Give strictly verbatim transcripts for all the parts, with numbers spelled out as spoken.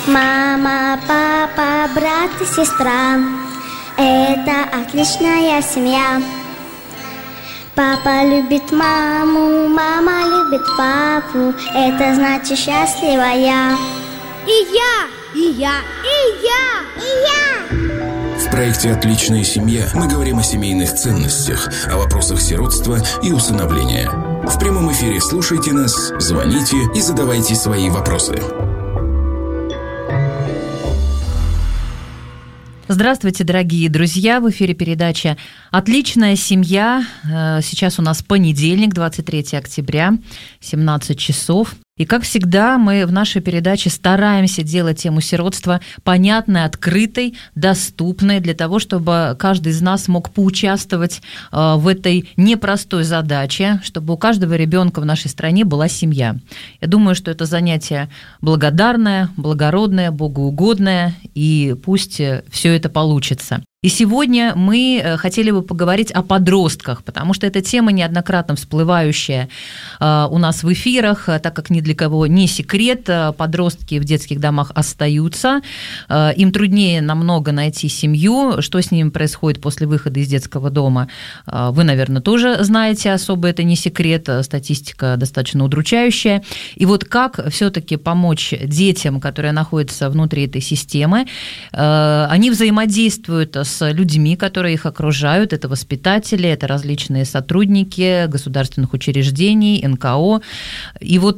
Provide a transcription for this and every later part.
Мама, папа, брат и сестра — это отличная семья. Папа любит маму, мама любит папу, это значит счастливая. И я, и я, и я, и я. В проекте «Отличная семья» мы говорим о семейных ценностях, о вопросах сиротства и усыновления. В прямом эфире слушайте нас, звоните и задавайте свои вопросы. Здравствуйте, дорогие друзья! В эфире передача «Отличная семья». Сейчас у нас понедельник, двадцать третьего октября, семнадцать часов. И, как всегда, мы в нашей передаче стараемся делать тему сиротства понятной, открытой, доступной, для того, чтобы каждый из нас мог поучаствовать в этой непростой задаче, чтобы у каждого ребенка в нашей стране была семья. Я думаю, что это занятие благодарное, благородное, богоугодное, и пусть все это получится. И сегодня мы хотели бы поговорить о подростках, потому что эта тема неоднократно всплывающая у нас в эфирах, так как ни для кого не секрет, подростки в детских домах остаются, им труднее намного найти семью, что с ними происходит после выхода из детского дома. Вы, наверное, тоже знаете, особо это не секрет, статистика достаточно удручающая. И вот как все-таки помочь детям, которые находятся внутри этой системы, они взаимодействуют с с людьми, которые их окружают. Это воспитатели, это различные сотрудники государственных учреждений, эн ка о. И вот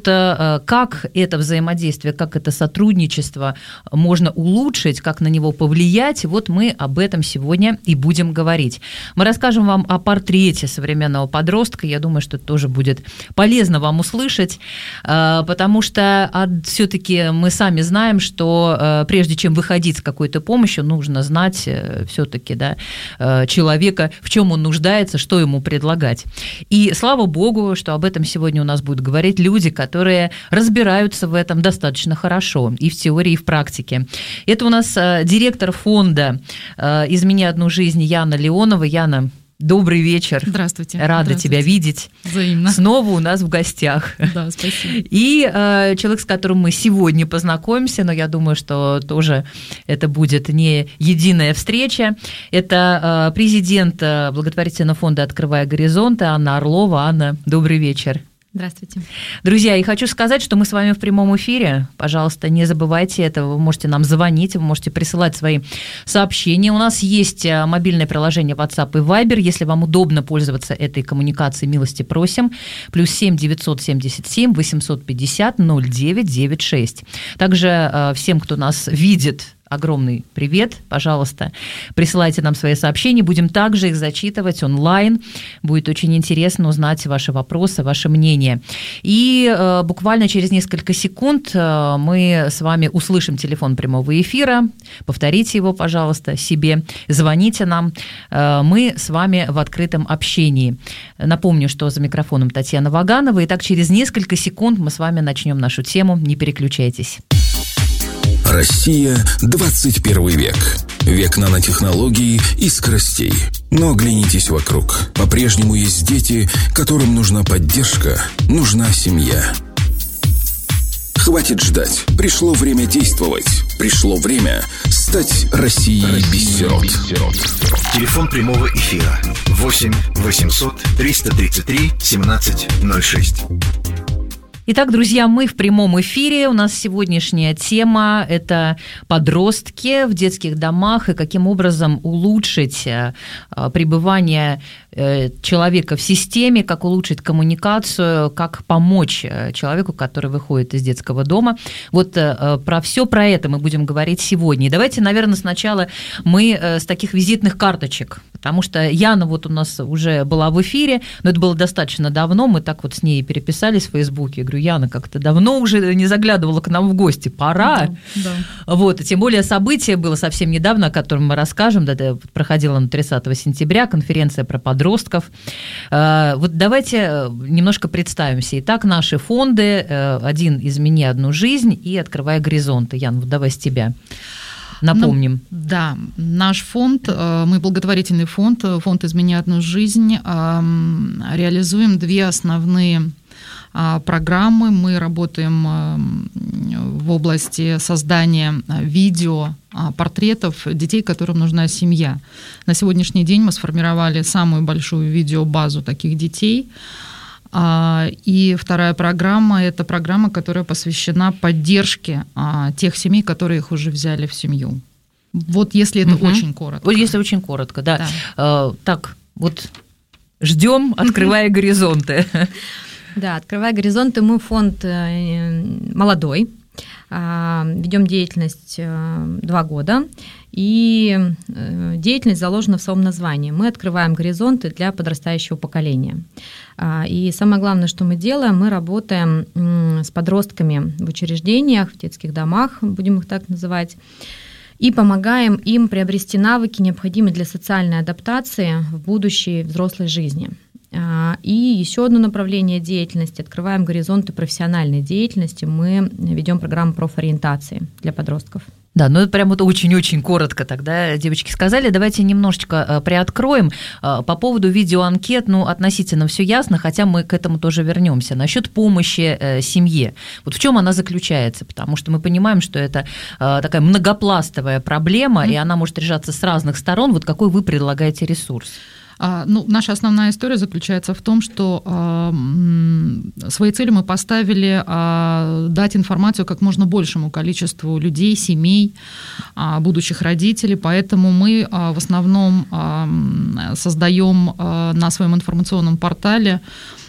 как это взаимодействие, как это сотрудничество можно улучшить, как на него повлиять, вот мы об этом сегодня и будем говорить. Мы расскажем вам о портрете современного подростка. Я думаю, что это тоже будет полезно вам услышать, потому что все-таки мы сами знаем, что прежде чем выходить с какой-то помощью, нужно знать все все-таки, да, человека, в чем он нуждается, что ему предлагать. И слава богу, что об этом сегодня у нас будут говорить люди, которые разбираются в этом достаточно хорошо и в теории, и в практике. Это у нас директор фонда «Измени одну жизнь» Яна Леонова. Яна, добрый вечер. Здравствуйте. Рада Здравствуйте. тебя видеть. Взаимно. Снова у нас в гостях. Да, спасибо. И э, человек, с которым мы сегодня познакомимся, но я думаю, что тоже это будет не единая встреча, это э, президент благотворительного фонда «Открывая горизонты» Анна Орлова. Анна, добрый вечер. Здравствуйте. Друзья, и хочу сказать, что мы с вами в прямом эфире. Пожалуйста, не забывайте этого. Вы можете нам звонить, вы можете присылать свои сообщения. У нас есть мобильное приложение WhatsApp и Viber. Если вам удобно пользоваться этой коммуникацией, милости просим. Плюс семь девятьсот семьдесят семь восемьсот пятьдесят ноль девять девяносто шесть. Также всем, кто нас видит, огромный привет, пожалуйста, присылайте нам свои сообщения, будем также их зачитывать онлайн, будет очень интересно узнать ваши вопросы, ваше мнение. И э, буквально через несколько секунд э, мы с вами услышим телефон прямого эфира, повторите его, пожалуйста, себе, звоните нам, э, мы с вами в открытом общении. Напомню, что за микрофоном Татьяна Ваганова, и так через несколько секунд мы с вами начнем нашу тему, не переключайтесь. Россия – двадцать первый век. Век нанотехнологий и скоростей. Но оглянитесь вокруг. По-прежнему есть дети, которым нужна поддержка, нужна семья. Хватит ждать. Пришло время действовать. Пришло время стать Россией без сирот. Телефон прямого эфира восемь восемьсот триста тридцать три семнадцать ноль шесть. Итак, друзья, мы в прямом эфире. У нас сегодняшняя тема – это подростки в детских домах и каким образом улучшить пребывание человека в системе, как улучшить коммуникацию, как помочь человеку, который выходит из детского дома. Вот про все про это мы будем говорить сегодня. И давайте, наверное, сначала мы с таких визитных карточек, потому что Яна вот у нас уже была в эфире, но это было достаточно давно, мы так вот с ней переписались в Фейсбуке. Я говорю, Яна, как-то давно уже не заглядывала к нам в гости, пора. Да, да. Вот, и тем более событие было совсем недавно, о котором мы расскажем, да, это проходило на тридцатого сентября, конференция про подростков. Вот давайте немножко представимся. Итак, наши фонды, один «Измени одну жизнь» и «Открывая горизонты». Ян, вот давай с тебя. Напомним. Ну, да, наш фонд, мы благотворительный фонд, фонд «Измени одну жизнь», реализуем две основные программы, мы работаем в области создания видео, портретов детей, которым нужна семья. На сегодняшний день мы сформировали самую большую видеобазу таких детей. И вторая программа – это программа, которая посвящена поддержке тех семей, которые их уже взяли в семью. Вот если это угу. очень коротко. Вот если очень коротко, да. да. А, так, вот ждем, открывая горизонты. Да, открывая горизонты, мы фонд молодой, ведем деятельность два года, и деятельность заложена в своем названии. Мы открываем горизонты для подрастающего поколения. И самое главное, что мы делаем, мы работаем с подростками в учреждениях, в детских домах, будем их так называть, и помогаем им приобрести навыки, необходимые для социальной адаптации в будущей взрослой жизни. И еще одно направление деятельности, открываем горизонты профессиональной деятельности, мы ведем программу профориентации для подростков. Да, ну это прям вот очень-очень коротко тогда девочки сказали. Давайте немножечко приоткроем. По поводу видеоанкет, ну, относительно все ясно, хотя мы к этому тоже вернемся. Насчет помощи семье. Вот в чем она заключается? Потому что мы понимаем, что это такая многопластовая проблема, mm-hmm. и она может решаться с разных сторон. Вот какой вы предлагаете ресурс? Ну, наша основная история заключается в том, что э, своей целью мы поставили э, дать информацию как можно большему количеству людей, семей, э, будущих родителей, поэтому мы э, в основном э, создаем э, на своем информационном портале.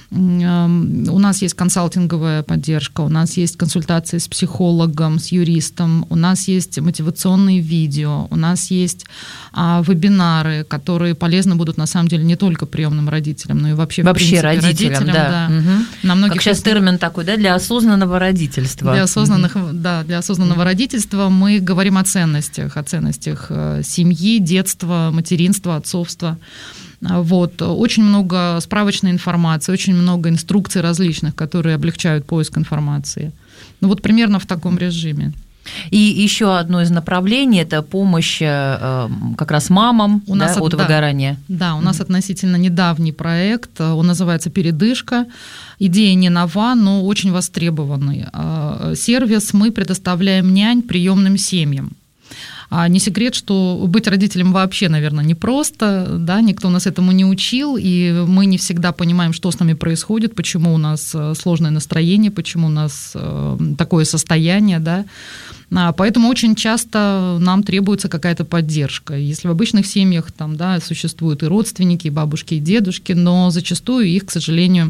У нас есть консалтинговая поддержка, у нас есть консультации с психологом, с юристом, у нас есть мотивационные видео, у нас есть а, вебинары, которые полезны будут на самом деле не только приемным родителям, но и вообще, вообще в принципе, родителям. родителям да. Да. Угу. На многих как сейчас термин такой, да, для осознанного родительства. Для осознанных, угу. да, для осознанного угу. родительства мы говорим о ценностях, о ценностях семьи, детства, материнства, отцовства. Вот. Очень много справочной информации, очень много инструкций различных, которые облегчают поиск информации. Ну вот примерно в таком режиме. И еще одно из направлений – это помощь как раз мамам у нас да, от, от выгорания. Да, у нас mm-hmm. относительно недавний проект, он называется «Передышка». Идея не нова, но очень востребованный. Сервис мы предоставляем нянь приемным семьям. А не секрет, что быть родителем вообще, наверное, непросто, да, никто нас этому не учил, и мы не всегда понимаем, что с нами происходит, почему у нас сложное настроение, почему у нас такое состояние, да. Поэтому очень часто нам требуется какая-то поддержка. Если в обычных семьях там, да, существуют и родственники, и бабушки, и дедушки, но зачастую их, к сожалению,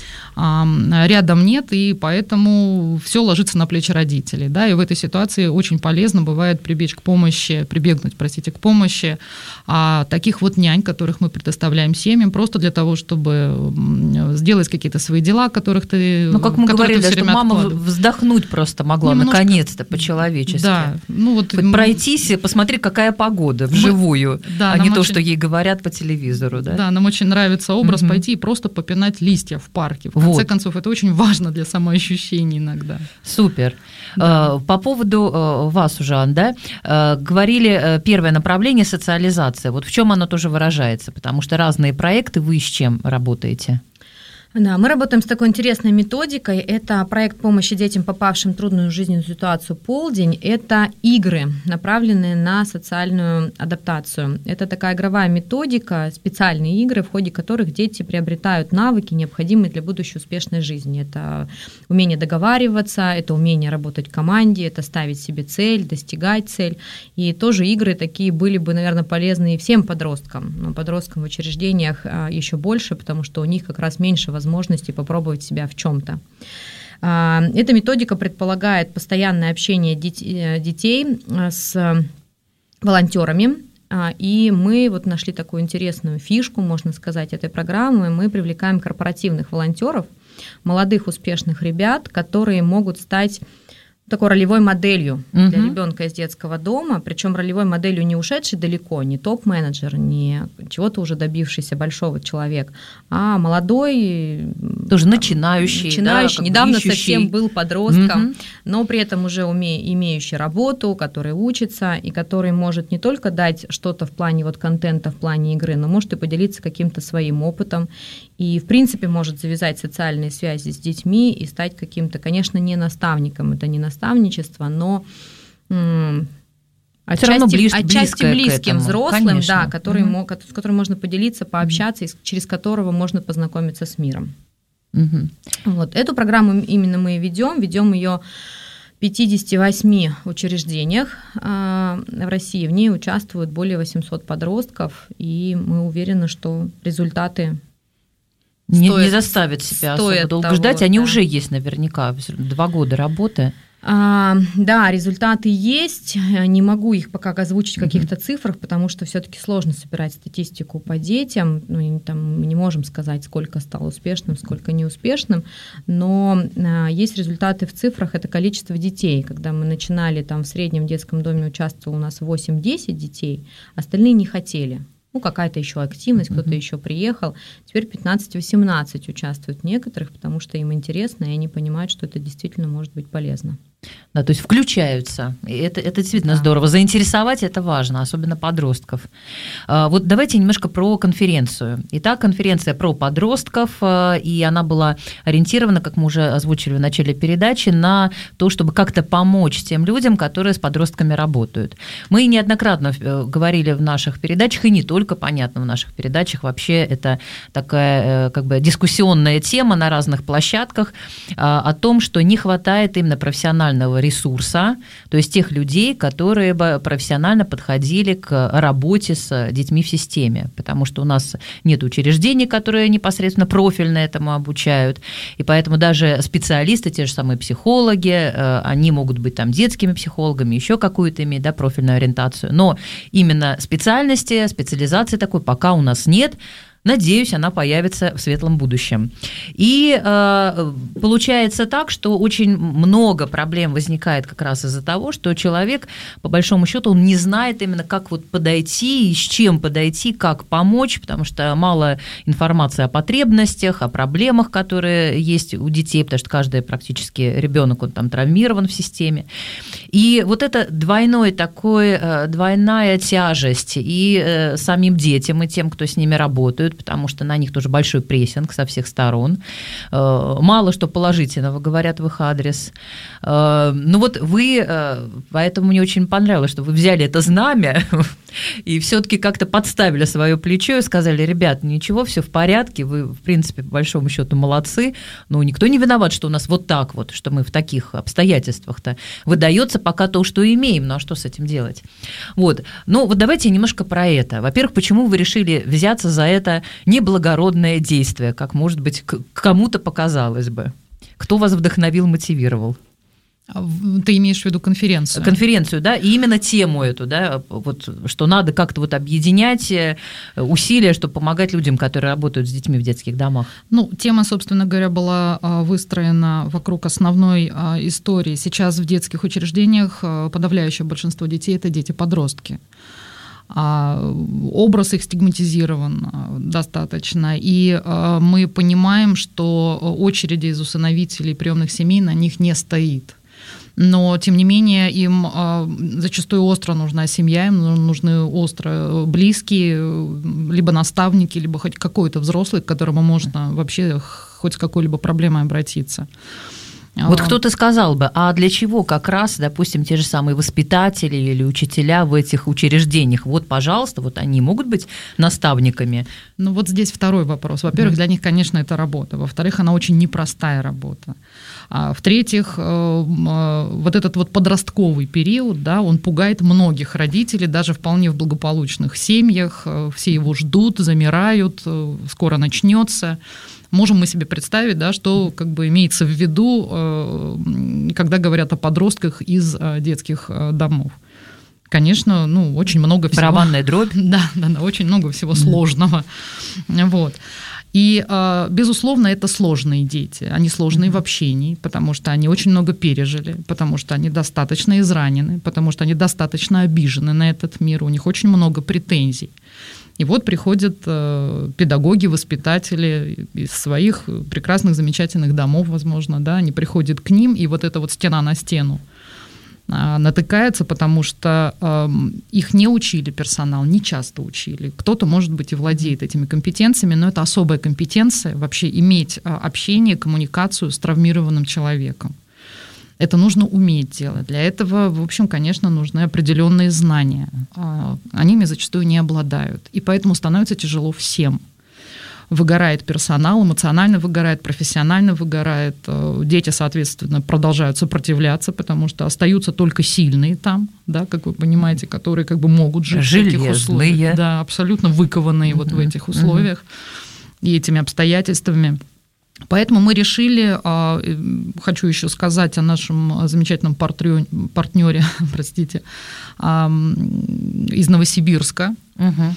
рядом нет, и поэтому все ложится на плечи родителей. Да, и в этой ситуации очень полезно бывает прибечь к помощи, прибегнуть, простите, к помощи а, таких вот нянь, которых мы предоставляем семьям, просто для того, чтобы сделать какие-то свои дела, которых ты... Ну, как мы говорили, да, что мама вздохнуть просто могла, немножко... наконец-то, по-человечески. Да. Ну, вот... Хоть пройтись и посмотри, какая погода вживую, мы... да, а не то, очень... что ей говорят по телевизору. Да, да, нам очень нравится образ mm-hmm. пойти и просто попинать листья в парке. В конце вот. концов, это очень важно для самоощущения иногда. Супер. Да. По поводу вас уже, Ан, да, говорили, первое направление – социализация. Вот в чем оно тоже выражается? Потому что разные проекты, вы с чем работаете? Да, мы работаем с такой интересной методикой. Это проект помощи детям, попавшим в трудную жизненную ситуацию «Полдень». Это игры, направленные на социальную адаптацию. Это такая игровая методика, специальные игры, в ходе которых дети приобретают навыки, необходимые для будущей успешной жизни. Это умение договариваться, это умение работать в команде, это ставить себе цель, достигать цель. И тоже игры такие были бы, наверное, полезны и всем подросткам. Но подросткам в учреждениях еще больше, потому что у них как раз меньше возможностей возможности попробовать себя в чем-то. Эта методика предполагает постоянное общение детей с волонтерами, и мы вот нашли такую интересную фишку, можно сказать, этой программы. Мы привлекаем корпоративных волонтеров, молодых успешных ребят, которые могут стать такой ролевой моделью uh-huh. для ребенка из детского дома, причем ролевой моделью не ушедший далеко, не топ-менеджер, не чего-то уже добившийся большого человек, а молодой, тоже начинающий, начинающий да, недавно ищущий. Совсем был подростком, uh-huh. но при этом уже уме, имеющий работу, который учится и который может не только дать что-то в плане вот контента, в плане игры, но может и поделиться каким-то своим опытом. и, в принципе, может завязать социальные связи с детьми и стать каким-то, конечно, не наставником, это не наставничество, но м- отчасти, ближ, отчасти близким взрослым, конечно. Да, который угу. мог, с которым можно поделиться, пообщаться, и через которого можно познакомиться с миром. Угу. Вот. Эту программу именно мы ведем, ведем ее в пятидесяти восьми учреждениях в России. В ней участвуют более восемьсот подростков, и мы уверены, что результаты не, стоят, не заставят себя особо долго того, ждать. Они да. уже есть наверняка, два года работы. А, да, результаты есть. Не могу их пока озвучить в каких-то цифрах, потому что все-таки сложно собирать статистику по детям. Ну, там, мы не можем сказать, сколько стало успешным, сколько неуспешным, но а, есть результаты в цифрах. Это количество детей. Когда мы начинали, там в среднем детском доме участвовало у нас восемь-десять детей, остальные не хотели. Ну, какая-то еще активность, кто-то mm-hmm. еще приехал. Теперь пятнадцать-восемнадцать участвуют в некоторых, потому что им интересно, и они понимают, что это действительно может быть полезно. Да, то есть включаются. И это, это действительно да. здорово. Заинтересовать это важно, особенно подростков. Вот давайте немножко про конференцию. Итак, конференция про подростков, и она была ориентирована, как мы уже озвучили в начале передачи, на то, чтобы как-то помочь тем людям, которые с подростками работают. Мы неоднократно говорили в наших передачах, и не только, понятно, в наших передачах, вообще это такая как бы дискуссионная тема на разных площадках о том, что не хватает именно профессионального ресурса, то есть тех людей, которые бы профессионально подходили к работе с детьми в системе, потому что у нас нет учреждений, которые непосредственно профильно этому обучают, и поэтому даже специалисты, те же самые психологи, они могут быть там детскими психологами, еще какую-то иметь, да, профильную ориентацию, но именно специальности, специализации такой пока у нас нет. Надеюсь, она появится в светлом будущем. И э, получается так, что очень много проблем возникает как раз из-за того, что человек, по большому счету, он не знает именно, как вот подойти, и с чем подойти, как помочь, потому что мало информации о потребностях, о проблемах, которые есть у детей, потому что каждый практически ребенок, он там травмирован в системе. И вот это двойной такой, двойная тяжесть и э, самим детям, и тем, кто с ними работает, потому что на них тоже большой прессинг со всех сторон. Мало что положительного говорят в их адрес. Ну вот вы, поэтому мне очень понравилось, что вы взяли это знамя и все-таки как-то подставили свое плечо и сказали: ребят, ничего, все в порядке, вы, в принципе, по большому счету молодцы, но никто не виноват, что у нас вот так вот, что мы в таких обстоятельствах-то выдается пока то, что имеем, ну а что с этим делать? Вот. Ну вот давайте немножко про это. Во-первых, почему вы решили взяться за это неблагородное действие, как, может быть, кому-то показалось бы? Кто вас вдохновил, мотивировал? Ты имеешь в виду конференцию? Конференцию, да, и именно тему эту, да, вот, что надо как-то вот объединять усилия, чтобы помогать людям, которые работают с детьми в детских домах. Ну, тема, собственно говоря, была выстроена вокруг основной истории. Сейчас в детских учреждениях подавляющее большинство детей – это дети-подростки. Образ их стигматизирован достаточно, и мы понимаем, что очереди из усыновителей приемных семей на них не стоит. Но, тем не менее, им зачастую остро нужна семья, им нужны остро близкие, либо наставники, либо хоть какой-то взрослый, к которому можно вообще хоть с какой-либо проблемой обратиться. Вот кто-то сказал бы, а для чего как раз, допустим, те же самые воспитатели или учителя в этих учреждениях? Вот, пожалуйста, вот они могут быть наставниками. Ну вот здесь второй вопрос. Во-первых, для них, конечно, это работа. Во-вторых, она очень непростая работа. А в-третьих, вот этот вот подростковый период, да, он пугает многих родителей, даже вполне в благополучных семьях. Все его ждут, замирают, скоро начнется. Можем мы себе представить, да, что как бы имеется в виду, когда говорят о подростках из детских домов. Конечно, ну, очень много всего. Барабанная дробь. Да, да, да, очень много всего сложного. Вот. И, безусловно, это сложные дети. Они сложные в общении, потому что они очень много пережили, потому что они достаточно изранены, потому что они достаточно обижены на этот мир, у них очень много претензий. И вот приходят педагоги, воспитатели из своих прекрасных, замечательных домов, возможно, да, они приходят к ним, и вот эта вот стена на стену натыкается, потому что э, их не учили персонал, не часто учили. Кто-то, может быть, и владеет этими компетенциями, но это особая компетенция вообще иметь общение, коммуникацию с травмированным человеком. Это нужно уметь делать. Для этого, в общем, конечно, нужны определенные знания. Они ими зачастую не обладают. И поэтому становится тяжело всем. Выгорает персонал, эмоционально выгорает, профессионально выгорает. Дети, соответственно, продолжают сопротивляться, потому что остаются только сильные там, да, как вы понимаете, которые как бы могут жить Железные. в таких условиях. Да, абсолютно выкованные uh-huh. вот в этих условиях uh-huh. и этими обстоятельствами. Поэтому мы решили, хочу еще сказать о нашем замечательном партнере, простите, из Новосибирска. Угу.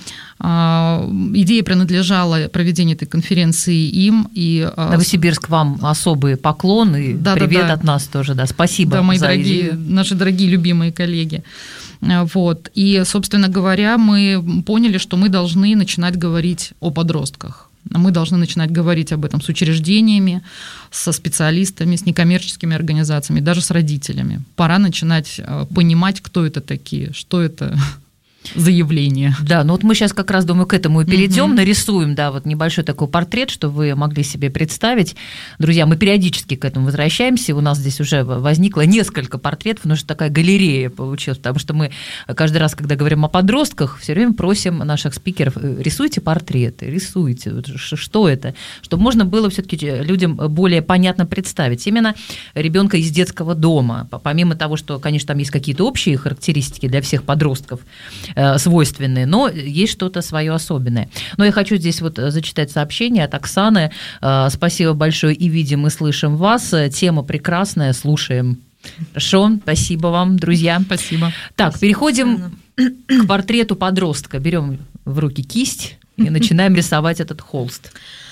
Идея принадлежала проведению этой конференции им. И Новосибирск, вам особый поклон и да, привет да, да. от нас тоже. Да. Спасибо да, мои за дорогие, идею. Наши дорогие любимые коллеги. Вот. И, собственно говоря, мы поняли, что мы должны начинать говорить о подростках. Мы должны начинать говорить об этом с учреждениями, со специалистами, с некоммерческими организациями, даже с родителями. Пора начинать понимать, кто это такие, что это за явление. Да, ну вот мы сейчас как раз, думаю, к этому и перейдем, mm-hmm. нарисуем, да, вот небольшой такой портрет, чтобы вы могли себе представить. Друзья, мы периодически к этому возвращаемся, у нас здесь уже возникло несколько портретов, потому что такая галерея получилась, потому что мы каждый раз, когда говорим о подростках, все время просим наших спикеров: рисуйте портреты, рисуйте, что это, чтобы можно было все-таки людям более понятно представить. Именно ребенка из детского дома, помимо того, что, конечно, там есть какие-то общие характеристики для всех подростков, свойственные, но есть что-то свое особенное. Но я хочу здесь вот зачитать сообщение от Оксаны. Спасибо большое, и видим, и слышим вас. Тема прекрасная, слушаем. Хорошо, спасибо вам, друзья. Спасибо. Так, переходим к портрету подростка. Берем в руки кисть и начинаем рисовать этот холст.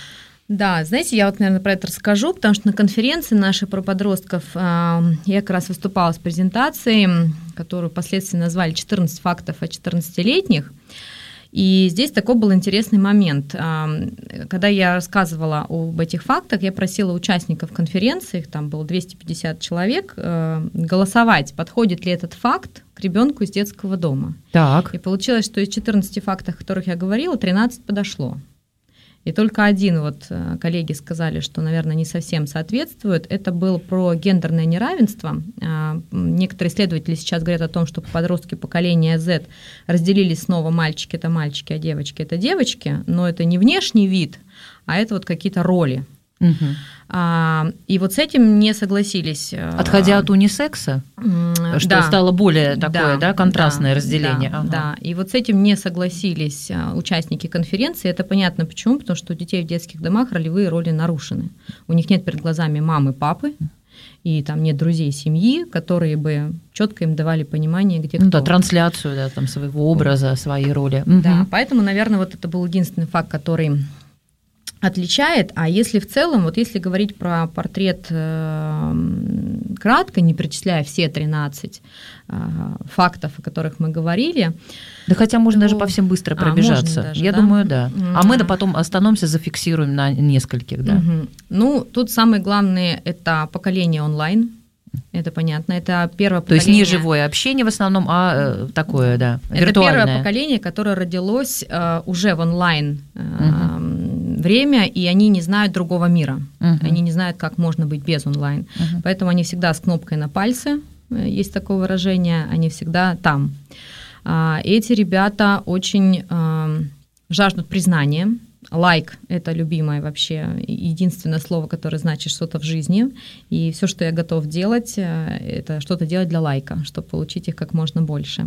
Да, знаете, я вот, наверное, про это расскажу, потому что на конференции нашей про подростков я как раз выступала с презентацией, которую впоследствии назвали «четырнадцать фактов о четырнадцатилетних». И здесь такой был интересный момент. Когда я рассказывала об этих фактах, я просила участников конференции, их там было двести пятьдесят человек, голосовать, подходит ли этот факт к ребенку из детского дома. Так. И получилось, что из четырнадцати фактов, о которых я говорила, тринадцать подошло. И только один вот коллеги сказали, что, наверное, не совсем соответствует. Это было про гендерное неравенство. Некоторые исследователи сейчас говорят о том, что подростки поколения Z разделились снова: мальчики – это мальчики, а девочки – это девочки. Но это не внешний вид, а это вот какие-то роли. Угу. А, и вот с этим не согласились. Отходя от унисекса, что да. стало более такое, да, да, контрастное да, разделение. Да, ага. да, и вот с этим не согласились участники конференции. Это понятно почему, потому что у детей в детских домах ролевые роли нарушены. У них нет перед глазами мамы, папы, и там нет друзей семьи, которые бы четко им давали понимание, где ну, кто. Да, трансляцию да, там, своего образа, своей роли. Да, угу. Поэтому, наверное, вот это был единственный факт, который отличает. А если в целом, вот если говорить про портрет э, кратко, не перечисляя все тринадцать э, фактов, о которых мы говорили. Да хотя можно то... даже по всем быстро пробежаться. А, даже, Я да? думаю, да. Mm-hmm. А мы потом остановимся, зафиксируем на нескольких. Да. Mm-hmm. Ну, тут самое главное – это поколение онлайн. Это понятно. Это первое поколение. То есть не живое общение в основном, а такое, да, это виртуальное. Это первое поколение, которое родилось э, уже в онлайн э, uh-huh. время, и они не знают другого мира. Uh-huh. Они не знают, как можно быть без онлайн. Uh-huh. Поэтому они всегда с кнопкой на пальце, есть такое выражение, они всегда там. Э, эти ребята очень э, жаждут признания. Лайк – это любимое вообще, единственное слово, которое значит что-то в жизни. И все, что я готов делать, это что-то делать для лайка, чтобы получить их как можно больше.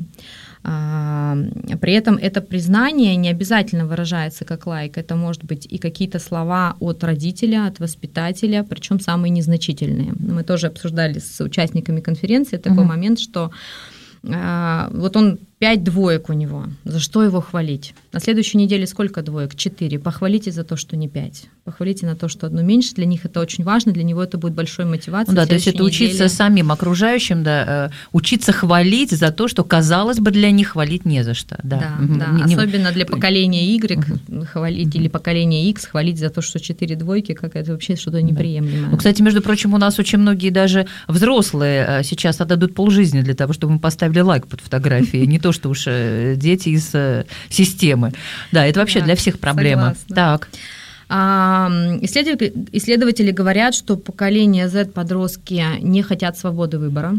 При этом это признание не обязательно выражается как лайк. Это может быть и какие-то слова от родителя, от воспитателя, причем самые незначительные. Мы тоже обсуждали с участниками конференции такой uh-huh. момент, что вот он Пять двоек у него. За что его хвалить? На следующей неделе сколько двоек? Четыре. Похвалите за то, что не пять. Похвалите на то, что одно меньше. Для них это очень важно, для него это будет большой мотивацией. Ну да, то есть это учиться неделе. самим окружающим, да, учиться хвалить за то, что, казалось бы, для них хвалить не за что. Да, да, да. Не, особенно для поколения Y угу. хвалить или поколения X хвалить за то, что четыре двойки, как это вообще что-то неприемлемое. Да. Ну, кстати, между прочим, у нас очень многие даже взрослые сейчас отдадут полжизни для того, чтобы мы поставили лайк под фотографией, не то, что уж дети из системы. Да, это вообще для всех проблема. Так. Исследователи, исследователи говорят, что поколение Z, подростки, не хотят свободы выбора.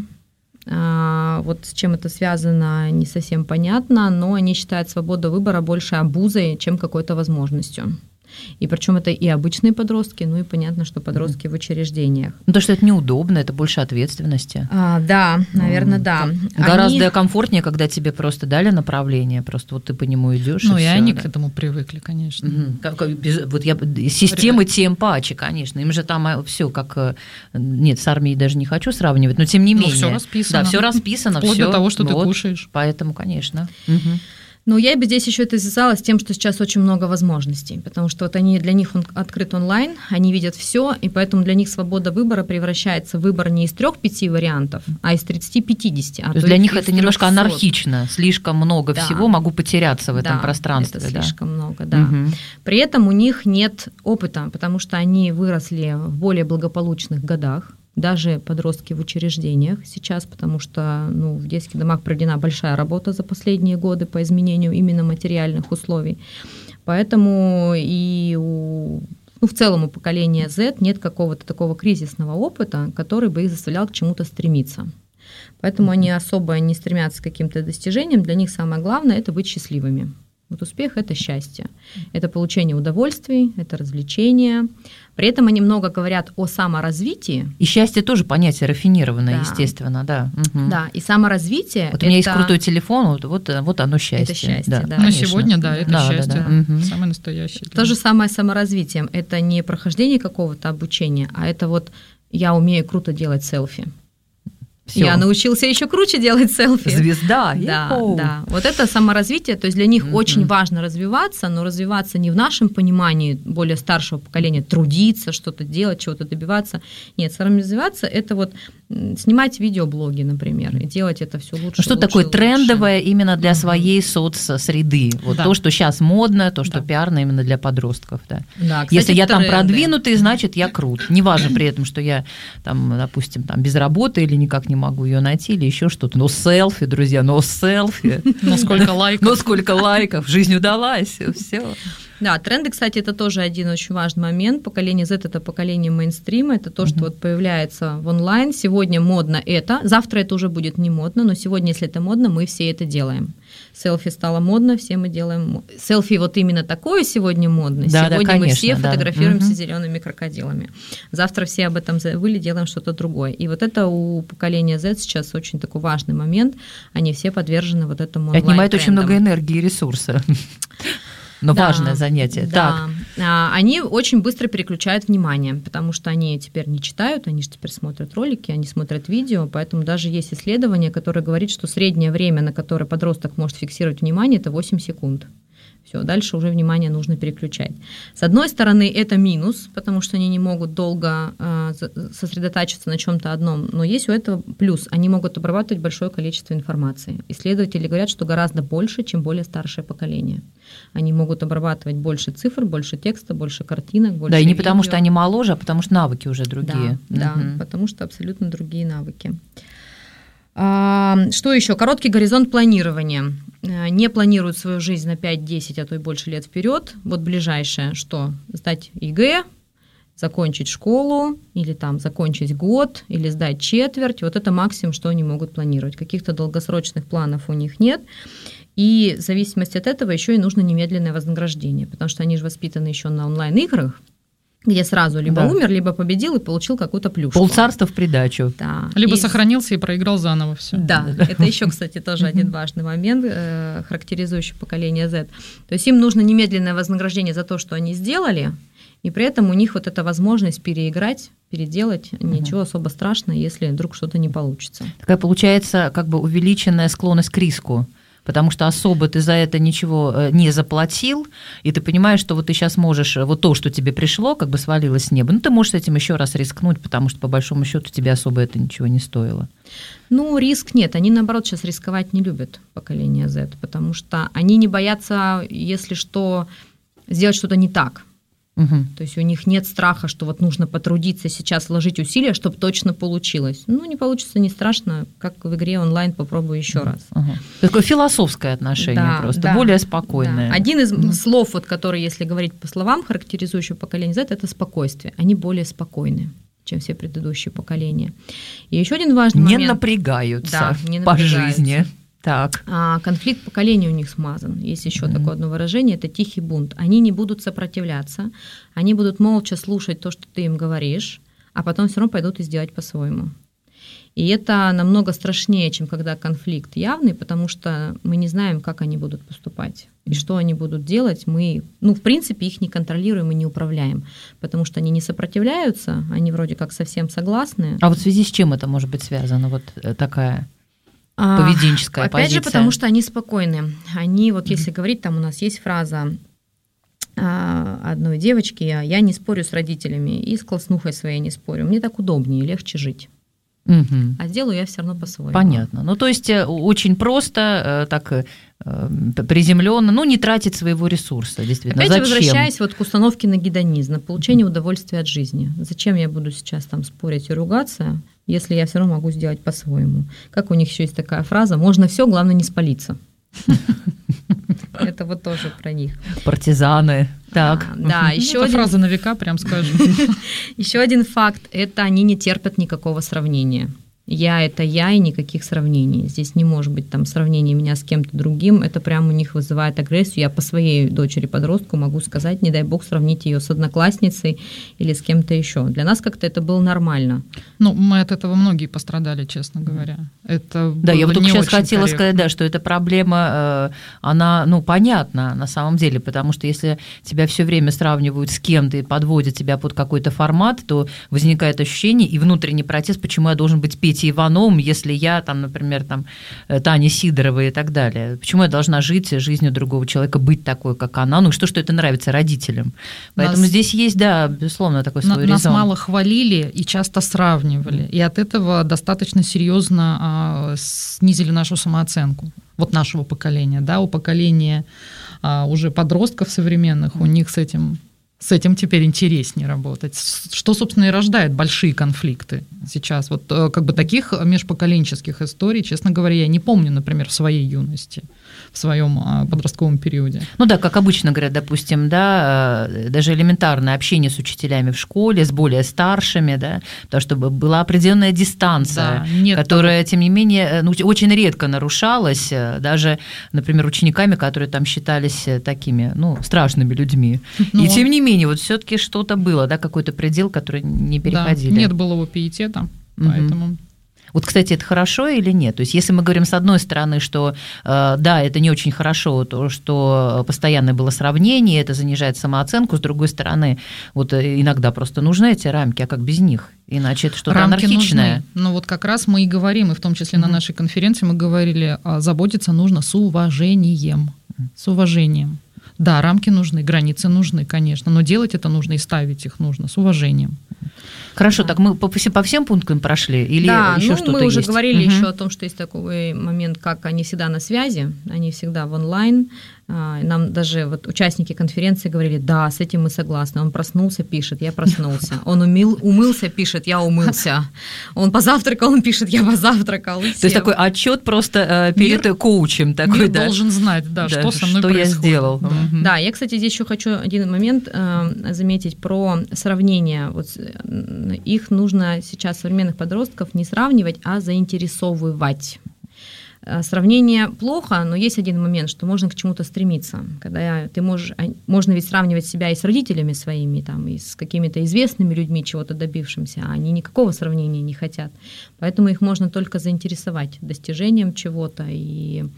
Вот с чем это связано, не совсем понятно, но они считают свободу выбора больше обузой, чем какой-то возможностью. И причем это и обычные подростки, ну и понятно, что подростки mm. в учреждениях. Ну, то, что это неудобно, это больше ответственности. А, да, наверное, mm. да. Гораздо они... комфортнее, когда тебе просто дали направление, просто вот ты по нему идешь. Ну, и, и всё, они да. к этому привыкли, конечно. Mm-hmm. Как, вот я, системы тем паче, конечно. Им же там все как... Нет, с армией даже не хочу сравнивать, но тем не менее. Ну, все расписано. Да, все расписано. Вплоть всё, до того, что вот, ты кушаешь. Поэтому, конечно. Угу. Ну, я бы здесь еще это связала с тем, что сейчас очень много возможностей, потому что вот они, для них он открыт онлайн, они видят все, и поэтому для них свобода выбора превращается в выбор не из трех-пяти вариантов, а из тридцати-пятидесяти. А то есть для них это немножко анархично, слишком много да. всего, могу потеряться в этом да, пространстве. Это да. слишком много, да. Угу. При этом у них нет опыта, потому что они выросли в более благополучных годах, даже подростки в учреждениях сейчас, потому что ну, в детских домах проведена большая работа за последние годы по изменению именно материальных условий. Поэтому и у, ну, в целом у поколения Z нет какого-то такого кризисного опыта, который бы их заставлял к чему-то стремиться. Поэтому они особо не стремятся к каким-то достижениям. Для них самое главное – это быть счастливыми. Вот успех – это счастье, это получение удовольствий, это развлечение. При этом они много говорят о саморазвитии. И счастье тоже понятие рафинированное, да. естественно, да. Угу. Да, и саморазвитие… Вот это... у меня есть крутой телефон, вот, вот, вот оно счастье. Это счастье, да. да. Ну, сегодня, да, это да, счастье, да, да. самое настоящее. То же самое с саморазвитием. Это не прохождение какого-то обучения, а это вот я умею круто делать селфи. Всё. Я научился еще круче делать селфи. Звезда. Да, да. Вот это саморазвитие, то есть для них mm-hmm. очень важно развиваться, но развиваться не в нашем понимании более старшего поколения, трудиться, что-то делать, чего-то добиваться. Нет, саморазвиваться – это вот снимать видеоблоги, например, и делать это все лучше. Что лучше, такое лучше. трендовое именно для mm-hmm. своей соцсреды? Вот да. то, что сейчас модно, то, что да. пиарно именно для подростков. Да. Да, кстати, если я тренды. Там продвинутый, значит, я крут. Неважно при этом, что я, там, допустим, там, без работы или никак не могу ее найти или еще что-то. Но селфи, друзья, но селфи. Но сколько лайков. Но сколько лайков. Жизнь удалась. Все. Да, тренды, кстати, это тоже один очень важный момент. Поколение Z – это поколение мейнстрима, это то, что mm-hmm. вот появляется в онлайн. Сегодня модно это, завтра это уже будет не модно, но сегодня, если это модно, мы все это делаем. Селфи стало модно, все мы делаем. Селфи вот именно такое сегодня модно. Да, сегодня да, конечно, мы все да. фотографируемся mm-hmm. зелеными крокодилами. Завтра все об этом забыли, делаем что-то другое. И вот это у поколения Z сейчас очень такой важный момент. Они все подвержены вот этому онлайн-трендам. Отнимает очень много энергии и ресурса. Но да, важное занятие. Да. Так. Они очень быстро переключают внимание, потому что они теперь не читают, они же теперь смотрят ролики, они смотрят видео, поэтому даже есть исследование, которое говорит, что среднее время, на которое подросток может фиксировать внимание, это восемь секунд. Все, дальше уже внимание нужно переключать. С одной стороны, это минус, потому что они не могут долго э, сосредотачиваться на чем-то одном, но есть у этого плюс. Они могут обрабатывать большое количество информации. Исследователи говорят, что гораздо больше, чем более старшее поколение. Они могут обрабатывать больше цифр, больше текста, больше картинок, больше Да, и не видео. Потому, что они моложе, а потому что навыки уже другие. Да, угу. да, потому что абсолютно другие навыки. Что еще? Короткий горизонт планирования. Не планируют свою жизнь на пять-десять, а то и больше лет вперед. Вот ближайшее, что? Сдать ЕГЭ, закончить школу, или там закончить год, или сдать четверть. Вот это максимум, что они могут планировать. Каких-то долгосрочных планов у них нет. И в зависимости от этого еще и нужно немедленное вознаграждение, потому что они же воспитаны еще на онлайн-играх, где сразу либо да. умер, либо победил и получил какую-то плюшку. Полцарства в придачу. Да. Либо и... сохранился и проиграл заново все. Да, это еще, кстати, тоже один важный момент, характеризующий поколение Z. То есть им нужно немедленное вознаграждение за то, что они сделали, и при этом у них вот эта возможность переиграть, переделать, ничего особо страшного, если вдруг что-то не получится. Такая получается как бы увеличенная склонность к риску. потому что особо ты за это ничего не заплатил, и ты понимаешь, что вот ты сейчас можешь, вот то, что тебе пришло, как бы свалилось с неба, ну, ты можешь с этим еще раз рискнуть, потому что, по большому счету, тебе особо это ничего не стоило. Ну, риск нет. Они, наоборот, сейчас рисковать не любят, поколение Z, потому что они не боятся, если что, сделать что-то не так. Угу. То есть у них нет страха, что вот нужно потрудиться сейчас, вложить усилия, чтобы точно получилось. Ну, не получится, не страшно, как в игре онлайн, попробую еще раз. Угу. Такое философское отношение, да, просто, да, более спокойное. Да. Один из угу. слов, вот, который, если говорить по словам, характеризующего поколение Z, это спокойствие. Они более спокойны, чем все предыдущие поколения. И еще один важный не момент. Напрягаются да, не по напрягаются. жизни. Так. А конфликт поколений у них смазан. Есть еще mm-hmm. такое одно выражение, это тихий бунт. Они не будут сопротивляться, они будут молча слушать то, что ты им говоришь, а потом все равно пойдут и сделать по-своему. И это намного страшнее, чем когда конфликт явный, потому что мы не знаем, как они будут поступать и что они будут делать. Мы, ну, в принципе, их не контролируем и не управляем, потому что они не сопротивляются, они вроде как совсем согласны. А вот в связи с чем это может быть связано, вот такая поведенческая Опять позиция? Опять же, потому что они спокойны. Они, вот если mm-hmm. говорить, там у нас есть фраза одной девочки: «Я не спорю с родителями и с класснухой своей не спорю. Мне так удобнее, легче жить». Угу. А сделаю я все равно по-своему. Понятно. Ну, то есть очень просто, так приземленно, ну, не тратить своего ресурса, действительно. Опять Зачем? Возвращаясь вот к установке на гедонизм, на получение удовольствия от жизни. Зачем я буду сейчас там спорить и ругаться, если я все равно могу сделать по-своему? Как у них еще есть такая фраза: можно все, главное не спалиться. Это вот тоже про них. Партизаны. Так. А, да, еще один... фраза на века, прям скажем. Еще один факт – это они не терпят никакого сравнения. Я – это я, и никаких сравнений. Здесь не может быть там сравнения меня с кем-то другим. Это прямо у них вызывает агрессию. Я по своей дочери-подростку могу сказать: не дай бог сравнить ее с одноклассницей или с кем-то еще. Для нас как-то это было нормально. Ну, мы от этого многие пострадали, честно говоря. Это да, я вот только сейчас хотела корректно. сказать, да, что эта проблема, она, ну, понятна на самом деле, потому что если тебя все время сравнивают с кем-то и подводят тебя под какой-то формат, то возникает ощущение и внутренний протест, почему я должен быть Петей Ивановым, если я, там, например, там, Таня Сидорова и так далее. Почему я должна жить жизнью другого человека, быть такой, как она? Ну, что, что это нравится родителям? Поэтому нас, здесь есть, да, безусловно, такой свой резон. Нас мало хвалили и часто сравнивали, и от этого достаточно серьезно а, снизили нашу самооценку. Вот нашего поколения, да, у поколения а, уже подростков современных, у них с этим... С этим теперь интереснее работать. Что, собственно, и рождает большие конфликты сейчас. Вот как бы таких межпоколенческих историй, честно говоря, я не помню, например, в своей юности, в своем подростковом периоде. Ну да, как обычно говорят, допустим, да, даже элементарное общение с учителями в школе, с более старшими, да, потому что была определенная дистанция, да, которая, того. тем не менее, ну, очень редко нарушалась, даже, например, учениками, которые там считались такими, ну, страшными людьми. Но... И тем не менее, вот все-таки что-то было, да, какой-то предел, который не переходили. Да, нет былого пиетета, угу. поэтому... Вот, кстати, это хорошо или нет? То есть, если мы говорим, с одной стороны, что, э, да, это не очень хорошо, то, что постоянно было сравнение, это занижает самооценку, с другой стороны, вот иногда просто нужны эти рамки, а как без них? Иначе это что-то рамки анархичное. Нужны. Ну, вот как раз мы и говорим, и в том числе mm-hmm. на нашей конференции мы говорили, заботиться нужно с уважением, с уважением. Да, рамки нужны, границы нужны, конечно, но делать это нужно и ставить их нужно с уважением. Хорошо, да. так мы по, по всем пунктам прошли или да, еще ну, что-то мы уже есть? говорили угу. еще о том, что есть такой момент, как они всегда на связи, они всегда в онлайн. Нам даже вот участники конференции говорили: да, с этим мы согласны. Он проснулся, пишет: я проснулся. Он умыл, умылся, пишет: я умылся. Он позавтракал, он пишет: я позавтракал. То есть такой отчет просто перед мир, коучем такой, мир да? должен знать, да, да, что со мной что происходит. я сделал. Да. Угу. да, я, кстати, здесь еще хочу один момент э, заметить про сравнение. Вот их нужно сейчас, современных подростков, не сравнивать, а заинтересовывать. Сравнение плохо, но есть один момент, что можно к чему-то стремиться. Когда ты можешь, можно ведь сравнивать себя и с родителями своими, там, и с какими-то известными людьми, чего-то добившимся, а они никакого сравнения не хотят. Поэтому их можно только заинтересовать достижением чего-то и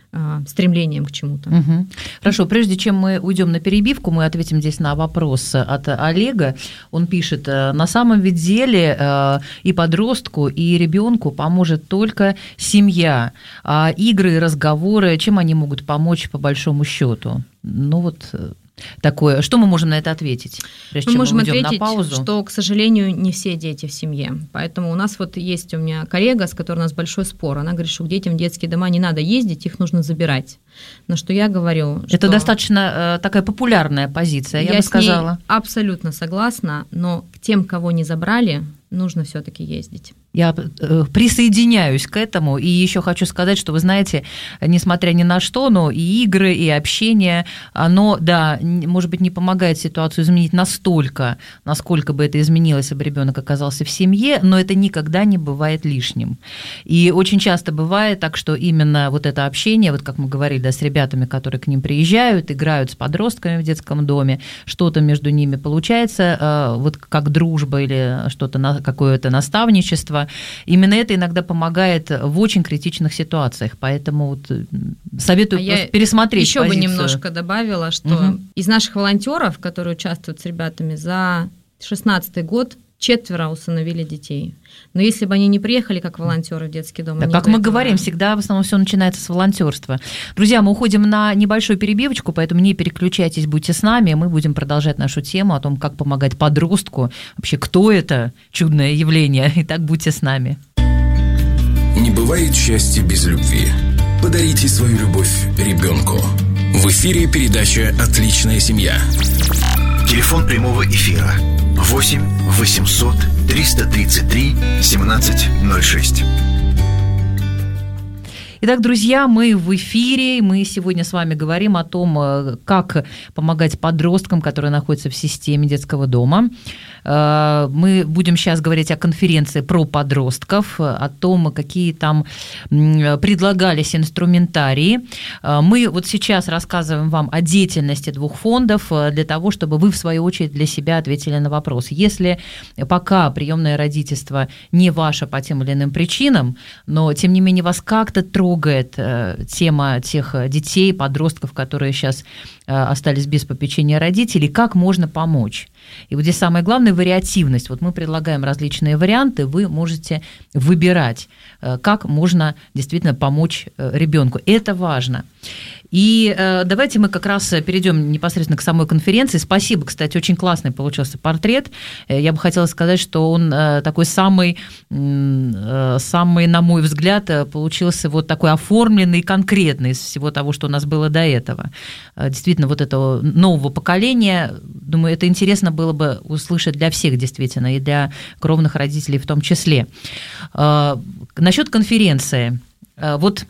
стремлением к чему-то. Угу. Хорошо, прежде чем мы уйдем на перебивку, мы ответим здесь на вопрос от Олега. Он пишет: на самом деле и подростку, и ребенку поможет только семья, а игры и разговоры, чем они могут помочь по большому счету? Ну вот такое. Что мы можем на это ответить? Прежде мы чем можем мы уйдем ответить, на паузу? Что, к сожалению, не все дети в семье. Поэтому у нас вот есть у меня коллега, с которой у нас большой спор. Она говорит, что к детям в детские дома не надо ездить, их нужно забирать. На что я говорю, это что достаточно э, такая популярная позиция, я, я бы сказала. Я с ней абсолютно согласна, но к тем, кого не забрали, нужно все-таки ездить. Я присоединяюсь к этому, и еще хочу сказать, что, вы знаете, несмотря ни на что, но и игры, и общение, оно, да, может быть, не помогает ситуацию изменить настолько, насколько бы это изменилось, если бы ребенок оказался в семье, но это никогда не бывает лишним. И очень часто бывает так, что именно вот это общение, вот как мы говорили, да, с ребятами, которые к ним приезжают, играют с подростками в детском доме, что-то между ними получается, вот как дружба или что-то, какое-то наставничество. Именно это иногда помогает в очень критичных ситуациях, поэтому вот советую а пересмотреть еще позицию. Еще бы немножко добавила, что угу. из наших волонтеров, которые участвуют с ребятами, за шестнадцатый год четверо усыновили детей. Но если бы они не приехали как волонтеры в детский дом... Да, как мы говорим, всегда в основном все начинается с волонтерства. Друзья, мы уходим на небольшую перебивочку, поэтому не переключайтесь, будьте с нами, мы будем продолжать нашу тему о том, как помогать подростку, вообще кто это чудное явление. Итак, будьте с нами. Не бывает счастья без любви. Подарите свою любовь ребенку. В эфире передача «Отличная семья». Телефон прямого эфира восемь восемьсот триста тридцать три семнадцать ноль шесть. Итак, друзья, мы в эфире, мы сегодня с вами говорим о том, как помогать подросткам, которые находятся в системе детского дома. Мы будем сейчас говорить о конференции про подростков, о том, какие там предлагались инструментарии. Мы вот сейчас рассказываем вам о деятельности двух фондов для того, чтобы вы, в свою очередь, для себя ответили на вопрос. Если пока приемное родительство не ваше по тем или иным причинам, но, тем не менее, вас как-то трогает тема тех детей, подростков, которые сейчас остались без попечения родителей, как можно помочь. И вот здесь самое главное – вариативность. Вот мы предлагаем различные варианты, вы можете выбирать, как можно действительно помочь ребенку. Это важно. И давайте мы как раз перейдем непосредственно к самой конференции. Спасибо, кстати, очень классный получился портрет. Я бы хотела сказать, что он такой самый, самый, на мой взгляд, получился вот такой оформленный, конкретный из всего того, что у нас было до этого. Действительно, вот этого нового поколения, думаю, это интересно было бы услышать для всех, действительно, и для кровных родителей в том числе. Насчет конференции. Вот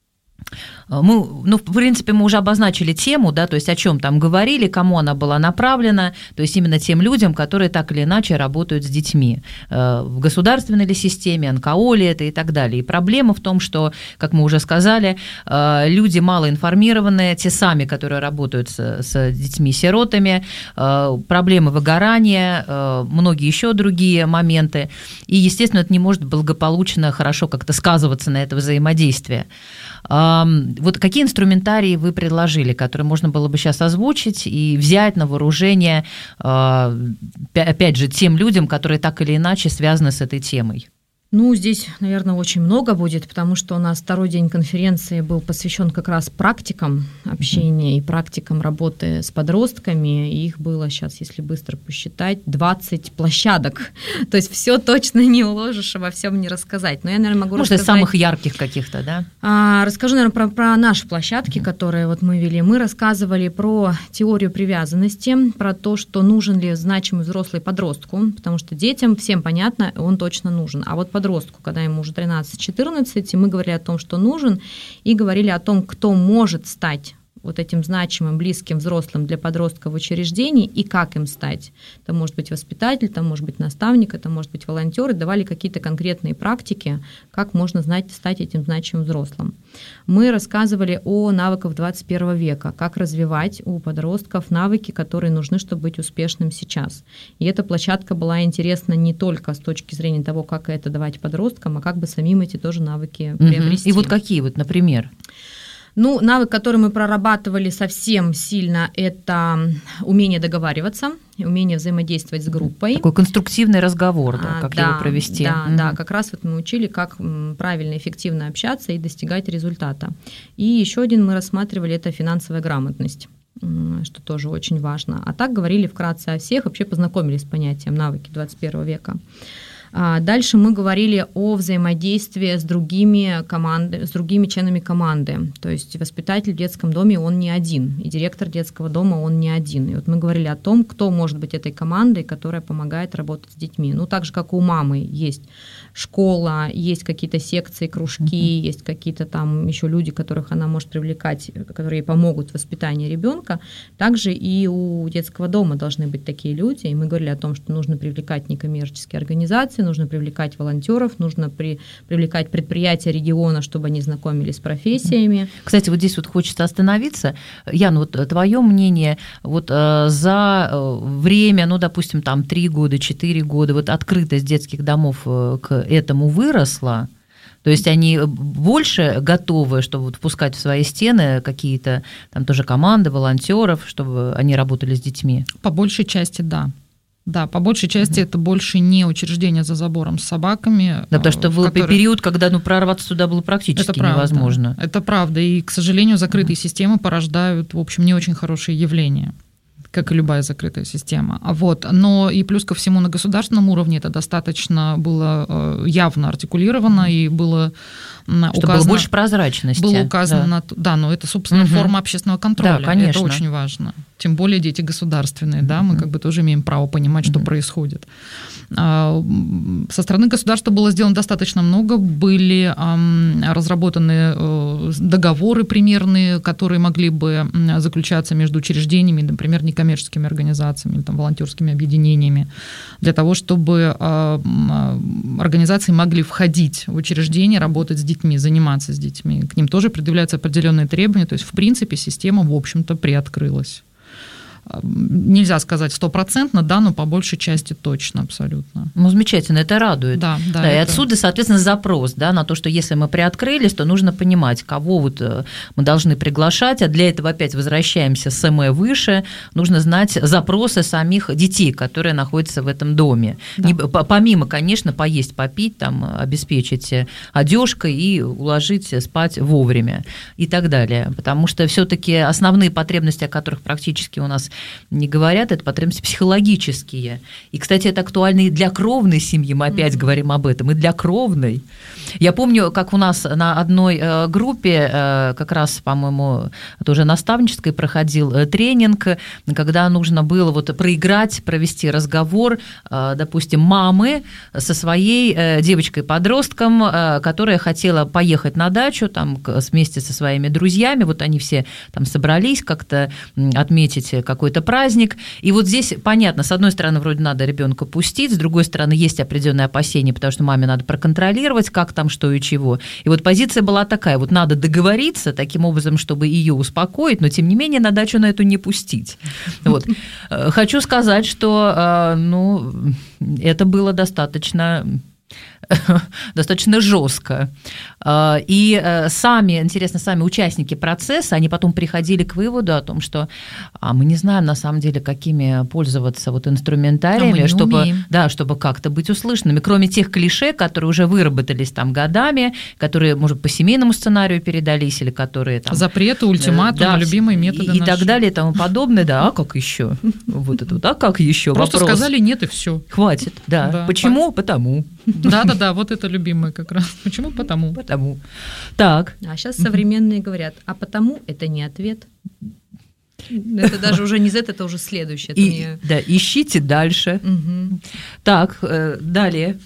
мы, ну, в принципе, мы уже обозначили тему, да, то есть о чем там говорили, кому она была направлена, то есть именно тем людям, которые так или иначе работают с детьми в государственной ли системе, эн ка о ли это и так далее. И проблема в том, что, как мы уже сказали, люди малоинформированные, те сами, которые работают с, с детьми-сиротами, проблемы выгорания, многие еще другие моменты, и, естественно, это не может благополучно, хорошо как-то сказываться на это взаимодействие. Вот какие инструментарии вы предложили, которые можно было бы сейчас озвучить и взять на вооружение, опять же, тем людям, которые так или иначе связаны с этой темой? Ну, здесь, наверное, очень много будет, потому что у нас второй день конференции был посвящен как раз практикам общения и практикам работы с подростками. И их было сейчас, если быстро посчитать, двадцать площадок. То есть все точно не уложишь, обо всем не рассказать. Но я, наверное, могу Может, рассказать... из самых ярких каких-то, да? А, расскажу, наверное, про, про наши площадки, mm-hmm. которые вот мы вели. Мы рассказывали про теорию привязанности, про то, что нужен ли значимый взрослый подростку, потому что детям всем понятно, он точно нужен. А вот подростку, когда ему уже тринадцать-четырнадцать, мы говорили о том, что нужен, и говорили о том, кто может стать вот этим значимым, близким взрослым для подростка в учреждении и как им стать. Это может быть воспитатель, это может быть наставник, это может быть волонтер, и давали какие-то конкретные практики, как можно знать, стать этим значимым взрослым. Мы рассказывали о навыках двадцать первого века, как развивать у подростков навыки, которые нужны, чтобы быть успешным сейчас. И эта площадка была интересна не только с точки зрения того, как это давать подросткам, а как бы самим эти тоже навыки приобрести. И вот какие вот, например? Ну, навык, который мы прорабатывали совсем сильно, это умение договариваться, умение взаимодействовать с группой. Такой конструктивный разговор, да, как да, его провести. Да, угу. да, как раз вот мы учили, как правильно, эффективно общаться и достигать результата. И еще один мы рассматривали, это финансовая грамотность, что тоже очень важно. А так говорили вкратце о всех, вообще познакомились с понятием навыки двадцать первого века. Дальше мы говорили о взаимодействии с другими, команды, с другими членами команды. То есть воспитатель в детском доме, он не один, и директор детского дома, он не один. И вот мы говорили о том, кто может быть этой командой, которая помогает работать с детьми. Ну, так же, как у мамы есть школа, есть какие-то секции, кружки, mm-hmm. есть какие-то там еще люди, которых она может привлекать, которые ей помогут в воспитании ребенка. Также и у детского дома должны быть такие люди. И мы говорили о том, что нужно привлекать некоммерческие организации, нужно привлекать волонтеров, нужно при, привлекать предприятия региона, чтобы они знакомились с профессиями. Кстати, вот здесь вот хочется остановиться. Ян, вот твое мнение, вот э, за время, ну, допустим, там три года, четыре года, вот открытость детских домов к этому выросла? То есть они больше готовы, чтобы вот впускать в свои стены какие-то там тоже команды, волонтеров, чтобы они работали с детьми? По большей части, да. Да, по большей части mm-hmm. это больше не учреждение за забором с собаками. Да, потому что был который... период, когда ну, прорваться туда было практически это правда, невозможно. Это правда, и, к сожалению, закрытые mm-hmm. системы порождают, в общем, не очень хорошие явления, как и любая закрытая система. Вот. Но и плюс ко всему на государственном уровне это достаточно было явно артикулировано и было Чтобы указано, было больше прозрачности. Было указано да. на то, да, но это, собственно, угу. форма общественного контроля. Да, конечно. Это очень важно. Тем более дети государственные, да, мы как бы тоже имеем право понимать, что mm-hmm. происходит. Со стороны государства было сделано достаточно много, были разработаны договоры примерные, которые могли бы заключаться между учреждениями, например, некоммерческими организациями, там, волонтерскими объединениями, для того, чтобы организации могли входить в учреждения, работать с детьми, заниматься с детьми. К ним тоже предъявляются определенные требования, то есть, в принципе, система, в общем-то, приоткрылась. Нельзя сказать стопроцентно, да, но по большей части точно, абсолютно. Ну, замечательно, это радует. Да, да, да, это... И отсюда, соответственно, запрос, да, на то, что если мы приоткрылись, то нужно понимать, кого вот мы должны приглашать, а для этого опять возвращаемся с СМЭ выше, нужно знать запросы самих детей, которые находятся в этом доме. Да. Не, помимо, конечно, поесть, попить, там, обеспечить одежкой и уложить спать вовремя и так далее. Потому что все-таки основные потребности, о которых практически у нас не говорят, это потребности психологические. И, кстати, это актуально и для кровной семьи, мы опять mm-hmm. говорим об этом, и для кровной. Я помню, как у нас на одной группе, как раз, по-моему, тоже наставнической, проходил тренинг, когда нужно было вот проиграть, провести разговор, допустим, мамы со своей девочкой-подростком, которая хотела поехать на дачу там, вместе со своими друзьями, вот они все там собрались как-то отметить какой какой-то праздник. И вот здесь понятно, с одной стороны, вроде надо ребенка пустить, с другой стороны, есть определенные опасения, потому что маме надо проконтролировать, как там, что и чего. И вот позиция была такая, вот надо договориться таким образом, чтобы ее успокоить, но тем не менее на дачу на эту не пустить. Вот. Хочу сказать, что ну, это было достаточно... достаточно жестко. И сами, интересно, сами участники процесса, они потом приходили к выводу о том, что а мы не знаем на самом деле, какими пользоваться вот инструментариями, а чтобы, да, чтобы как-то быть услышанными, кроме тех клише, которые уже выработались там годами, которые, может, по семейному сценарию передались, или которые там... Запреты, ультиматумы, да, любимые методы и наши. так далее, и тому подобное, да, а как еще? Вот это вот, а как еще? Просто Вопрос. Сказали нет, и все. Хватит, да. да. Почему? Потому. Да-да-да, вот это любимое как раз. Почему? Потому. Потому. Так. А сейчас современные говорят, а потому это не ответ. Это даже уже не Z, это уже следующее. Это И, не... Да, ищите дальше. Угу. Так, э, далее.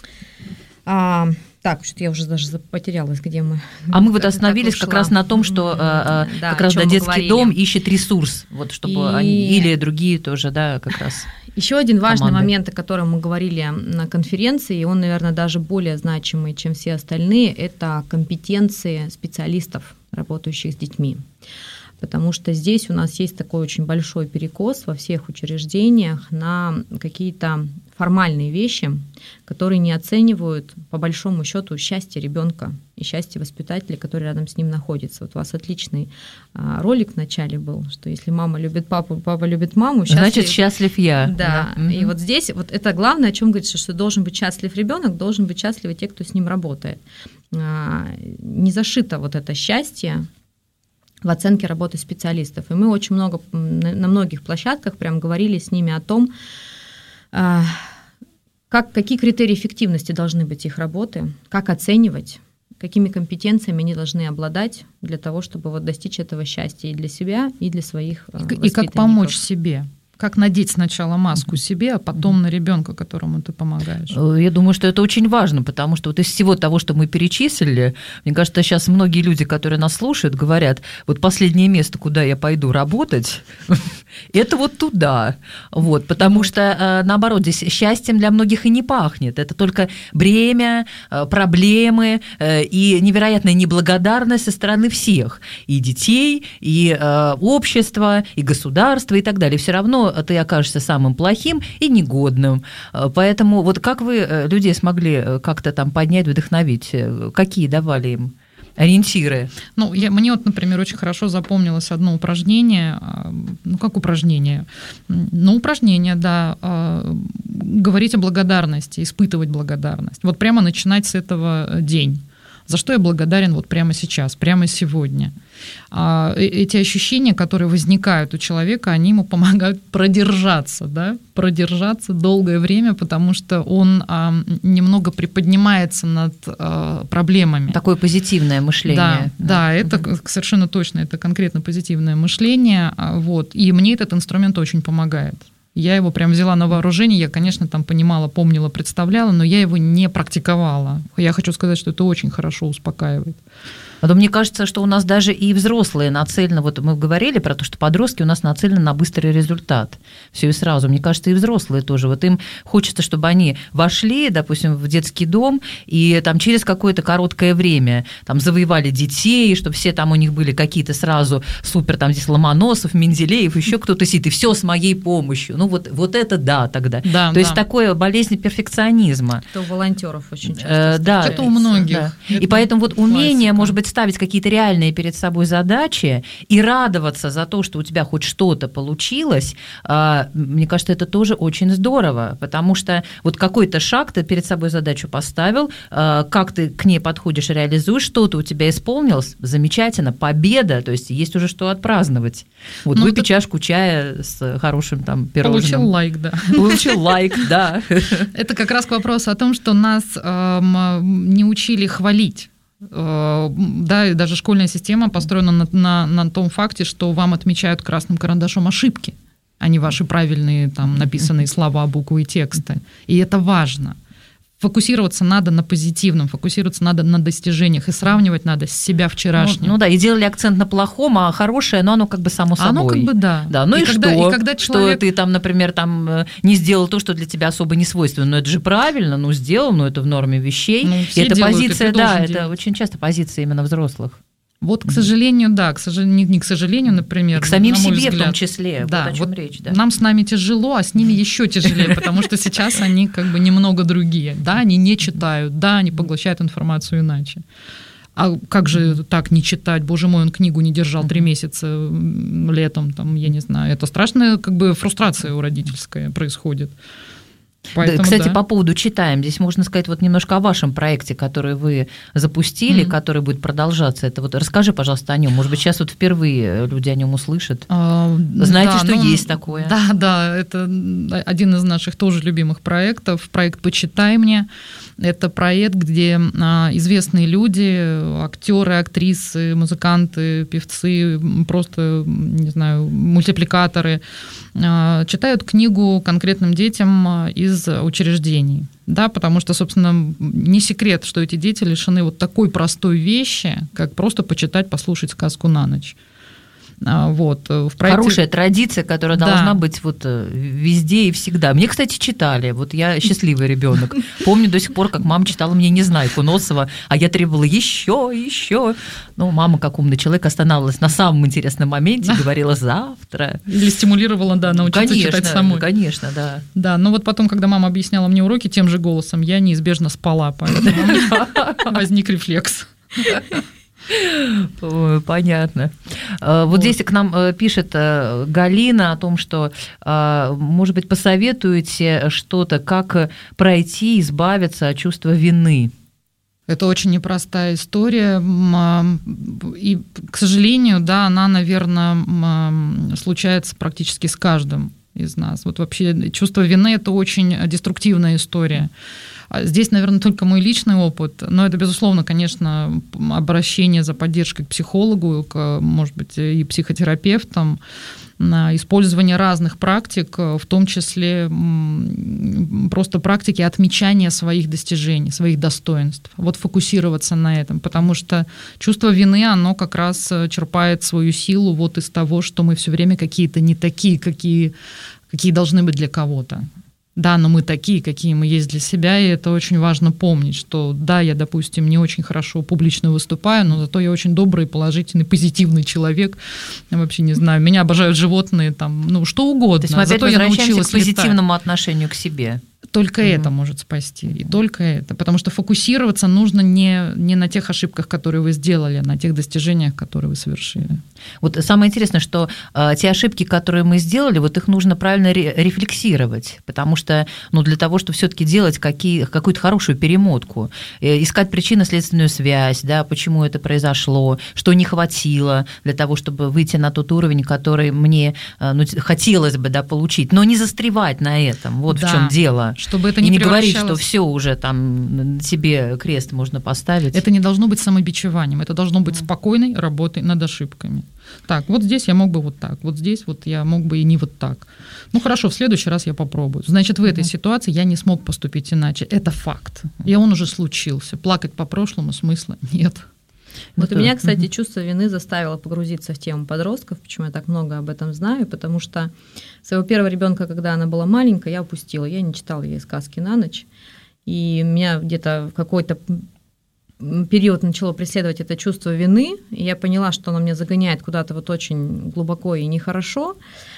А, так, что я уже даже потерялась, где мы. А мы вот остановились как раз на том, что да, как раз да, детский говорили. Дом ищет ресурс, вот чтобы И... они или другие тоже, да, как раз. Еще один важный команды. Момент, о котором мы говорили на конференции, и он, наверное, даже более значимый, чем все остальные, это компетенции специалистов, работающих с детьми. потому что здесь у нас есть такой очень большой перекос во всех учреждениях на какие-то формальные вещи, которые не оценивают, по большому счету, счастье ребенка и счастье воспитателя, который рядом с ним находится. Вот у вас отличный а, ролик в начале был, что если мама любит папу, папа любит маму, счастлив... значит, счастлив я. Да, да. И вот здесь вот это главное, о чем говорится, что должен быть счастлив ребенок, должен быть счастливы те, кто с ним работает. А, не зашито вот это счастье в оценке работы специалистов. И мы очень много на многих площадках прям говорили с ними о том, как, какие критерии эффективности должны быть их работы, как оценивать, какими компетенциями они должны обладать для того, чтобы вот достичь этого счастья и для себя, и для своих воспитанников. И как помочь себе. Как надеть сначала маску себе, а потом на ребенка, которому ты помогаешь. Я думаю, что это очень важно, потому что вот из всего того, что мы перечислили, мне кажется, сейчас многие люди, которые нас слушают, говорят, вот последнее место, куда я пойду работать, это вот туда. Вот, потому что, наоборот, здесь счастьем для многих и не пахнет. Это только бремя, проблемы и невероятная неблагодарность со стороны всех. И детей, и общества, и государства, и так далее. Все равно ты окажешься самым плохим и негодным. Поэтому вот как вы людей смогли как-то там поднять, вдохновить? Какие давали им ориентиры? Ну, я, мне вот, например, очень хорошо запомнилось одно упражнение. Ну, как упражнение? Ну, упражнение, да. Говорить о благодарности, испытывать благодарность. Вот прямо начинать с этого день. За что я благодарен вот прямо сейчас, прямо сегодня. А эти ощущения, которые возникают у человека, они ему помогают продержаться, да? продержаться долгое время, потому что он а, немного приподнимается над а, проблемами. Такое позитивное мышление. Да, да, да, это угу. совершенно точно, это конкретно позитивное мышление. Вот, и мне этот инструмент очень помогает. Я его прям взяла на вооружение, я, конечно, там понимала, помнила, представляла, но я его не практиковала. Я хочу сказать, что это очень хорошо успокаивает. Но мне кажется, что у нас даже и взрослые нацелены, вот мы говорили про то, что подростки у нас нацелены на быстрый результат. Все и сразу. Мне кажется, и взрослые тоже. Вот им хочется, чтобы они вошли, допустим, в детский дом, и там через какое-то короткое время там завоевали детей, чтобы все там у них были какие-то сразу супер, там здесь Ломоносов, Менделеев, еще кто-то сидит, и все с моей помощью. Ну вот, вот это да тогда. Да, то да. есть такое болезнь перфекционизма. Это у волонтеров очень часто. Э, да, это у многих. Да. Это и поэтому вот умение, классика. Может быть, ставить какие-то реальные перед собой задачи и радоваться за то, что у тебя хоть что-то получилось, мне кажется, это тоже очень здорово, потому что вот какой-то шаг ты перед собой задачу поставил, как ты к ней подходишь, реализуешь, что-то у тебя исполнилось, замечательно, победа, то есть есть уже что отпраздновать. Вот ну, выпей это... чашку чая с хорошим там пирожным. Получил лайк, да. Получил лайк, да. Это как раз к вопросу о том, что нас не учили хвалить. Да, и даже школьная система построена на, на, на том факте, что вам отмечают красным карандашом ошибки, а не ваши правильные там написанные слова, буквы и тексты. И это важно. Фокусироваться надо на позитивном, фокусироваться надо на достижениях, и сравнивать надо с себя вчерашним. Ну, ну да, и делали акцент на плохом, а хорошее, но оно как бы само собой. Оно как бы да. Да, ну и, и когда, что? И когда человек... Что ты там, например, там не сделал то, что для тебя особо не свойственно, но это же правильно, ну сделал, но это в норме вещей. Ну, все и это делают, позиция, и да, делать. Это очень часто позиция именно взрослых. Вот, к сожалению, да, к сожалению, не к сожалению, например, и к самим на мой себе взгляд, в том числе, да, вот о чем вот речь. Да. Нам с нами тяжело, а с ними еще тяжелее, потому что сейчас они как бы немного другие. Да, они не читают, да, они поглощают информацию иначе. А как же так не читать? Боже мой, он книгу не держал три месяца летом, там, я не знаю. Это страшная как бы фрустрация у родительская происходит. Поэтому, Кстати, да. по поводу «Читаем», здесь можно сказать вот немножко о вашем проекте, который вы запустили, mm-hmm. который будет продолжаться. Это вот расскажи, пожалуйста, о нем. Может быть, сейчас вот впервые люди о нем услышат. А, Знаете, да, что ну, есть такое? Да, да, это один из наших тоже любимых проектов. Проект «Почитай мне». Это проект, где известные люди, актеры, актрисы, музыканты, певцы, просто, не знаю, мультипликаторы, читают книгу конкретным детям из учреждений. Да, потому что, собственно, не секрет, что эти дети лишены вот такой простой вещи, как просто почитать, послушать сказку на ночь. Вот. В проекте... Хорошая традиция, которая да. должна быть вот везде и всегда. Мне, кстати, читали. Вот я счастливый ребенок. Помню до сих пор, как мама читала мне «Незнайку» Носова, а я требовала еще, еще. Ну, мама, как умный человек, останавливалась на самом интересном моменте и говорила «завтра». Или стимулировала, да, научиться конечно, читать самой. Конечно, да. Да, но вот потом, когда мама объясняла мне уроки тем же голосом, я неизбежно спала, поэтому возник рефлекс. Понятно. Вот, вот здесь к нам пишет Галина о том, что, может быть, посоветуете что-то, как пройти, избавиться от чувства вины. Это очень непростая история, и, к сожалению, да, она, наверное, случается практически с каждым из нас. Вот вообще чувство вины – это очень деструктивная история. Здесь, наверное, только мой личный опыт, но это, безусловно, конечно, обращение за поддержкой к психологу, к, может быть, и психотерапевтам, использование разных практик, в том числе просто практики отмечания своих достижений, своих достоинств. Вот фокусироваться на этом, потому что чувство вины, оно как раз черпает свою силу вот из того, что мы все время какие-то не такие, какие, какие должны быть для кого-то. Да, но мы такие, какие мы есть для себя, и это очень важно помнить, что да, я, допустим, не очень хорошо публично выступаю, но зато я очень добрый, положительный, позитивный человек. Я вообще не знаю, меня обожают животные, там, ну, что угодно. То есть мы опять зато я научилась к позитивному летать. Отношению к себе. Только угу. это может спасти, и только это. Потому что фокусироваться нужно не, не на тех ошибках, которые вы сделали, а на тех достижениях, которые вы совершили. Вот самое интересное, что э, те ошибки, которые мы сделали, вот их нужно правильно ре- рефлексировать, потому что ну, для того, чтобы все-таки делать какие, какую-то хорошую перемотку, э, искать причинно-следственную связь, да, почему это произошло, что не хватило для того, чтобы выйти на тот уровень, который мне э, ну, хотелось бы да, получить, но не застревать на этом, вот да. в чем дело. Чтобы это не и не говорить, что все уже там себе крест можно поставить. Это не должно быть самобичеванием, это должно быть спокойной работой над ошибками. Так, вот здесь я мог бы вот так, вот здесь вот я мог бы и не вот так. Ну хорошо, в следующий раз я попробую. Значит, в этой ситуации я не смог поступить иначе. Это факт. И он уже случился. Плакать по прошлому смысла нет. Вот у меня, кстати, чувство вины заставило погрузиться в тему подростков, почему я так много об этом знаю, потому что своего первого ребенка, когда она была маленькая, я упустила, я не читала ей сказки на ночь, и меня где-то в какой-то период начало преследовать это чувство вины, и я поняла, что оно меня загоняет куда-то вот очень глубоко и нехорошо.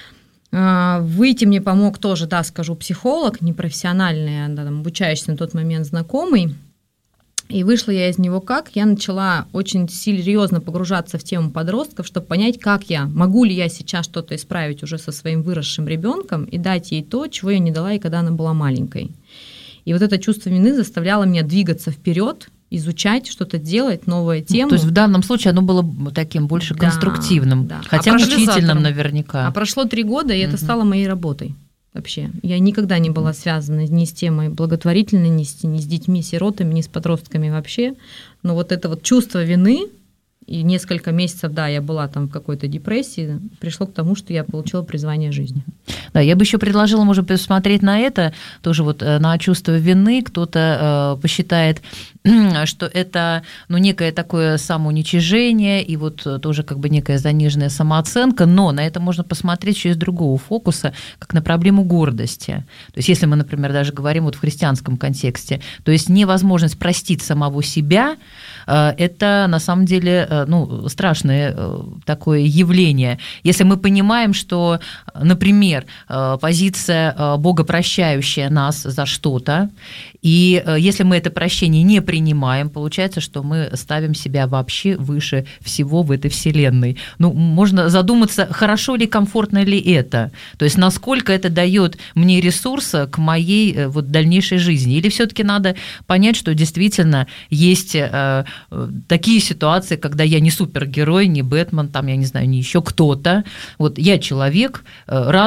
Выйти мне помог тоже, да, скажу, психолог, непрофессиональный, да, там, обучающийся на тот момент знакомый. И вышла я из него как? Я начала очень серьезно погружаться в тему подростков, чтобы понять, как я, могу ли я сейчас что-то исправить уже со своим выросшим ребенком и дать ей то, чего я не дала ей, когда она была маленькой. И вот это чувство вины заставляло меня двигаться вперед, изучать, что-то делать, новая тема. То есть в данном случае оно было таким больше да, конструктивным, да. хотя а мучительным наверняка. А прошло три года, и угу. это стало моей работой. Вообще. Я никогда не была связана ни с темой благотворительной, ни с, ни с детьми, сиротами, ни с подростками вообще. Но вот это вот чувство вины, и несколько месяцев, да, я была там в какой-то депрессии, пришло к тому, что я получила призвание жизни. Да, я бы еще предложила, может быть, посмотреть на это, тоже вот на чувство вины. Кто-то э, посчитает, что это ну, некое такое самоуничижение и вот тоже как бы некая заниженная самооценка, но на это можно посмотреть еще из другого фокуса, как на проблему гордости. То есть если мы, например, даже говорим вот в христианском контексте, то есть невозможность простить самого себя, э, это на самом деле э, ну, страшное э, такое явление. Если мы понимаем, что, например, э, позиция э, Бога, прощающая нас за что-то, и э, если мы это прощение не принимаем, получается, что мы ставим себя вообще выше всего в этой вселенной. Ну, можно задуматься, хорошо ли, комфортно ли это, то есть насколько это дает мне ресурса к моей э, вот, дальнейшей жизни, или все-таки надо понять, что действительно есть э, такие ситуации, когда я не супергерой, не Бэтмен, там, я не знаю, не еще кто-то, вот я человек э, разный,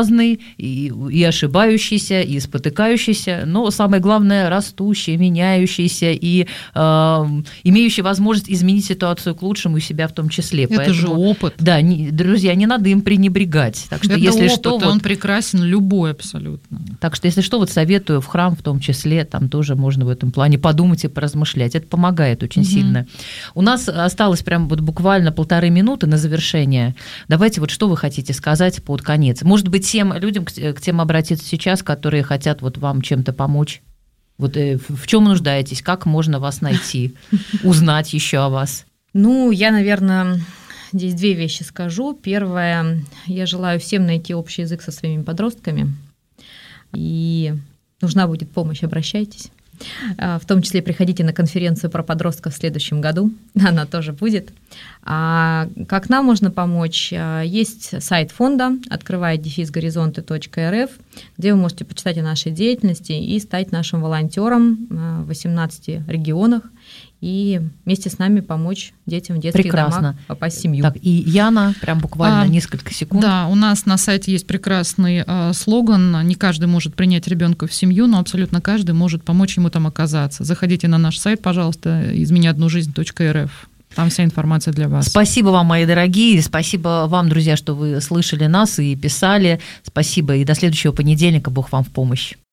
и, и ошибающийся, и спотыкающийся, но самое главное, растущий, меняющийся и э, имеющий возможность изменить ситуацию к лучшему и себя в том числе. Это Поэтому, же опыт. Да, не, друзья, не надо им пренебрегать. Так что, это если опыт, что, и он вот, прекрасен любой абсолютно. так что, если что, вот советую в храм в том числе, там тоже можно в этом плане подумать и поразмышлять. Это помогает очень угу. сильно. У нас осталось прям вот буквально полторы минуты на завершение. Давайте вот что вы хотите сказать под конец. Может быть, тем людям, к тем обратиться сейчас, которые хотят вот вам чем-то помочь. Вот в чем нуждаетесь, как можно вас найти, узнать еще о вас? Ну, я, наверное, здесь две вещи скажу. Первое, я желаю всем найти общий язык со своими подростками. И нужна будет помощь, обращайтесь. В том числе приходите на конференцию про подростков в следующем году, она тоже будет. А как нам можно помочь? Есть сайт фонда открывай дефис горизонты точка эр эф, где вы можете почитать о нашей деятельности и стать нашим волонтером в восемнадцати регионах и вместе с нами помочь детям в детских Прекрасно. домах попасть в семью. Так, и Яна, прям буквально а, несколько секунд. Да, у нас на сайте есть прекрасный э, слоган: не каждый может принять ребенка в семью, но абсолютно каждый может помочь ему там оказаться. Заходите на наш сайт, пожалуйста, измени одну жизнь точка эр эф. Там вся информация для вас. Спасибо вам, мои дорогие. Спасибо вам, друзья, что вы слышали нас и писали. Спасибо. И до следующего понедельника. Бог вам в помощь.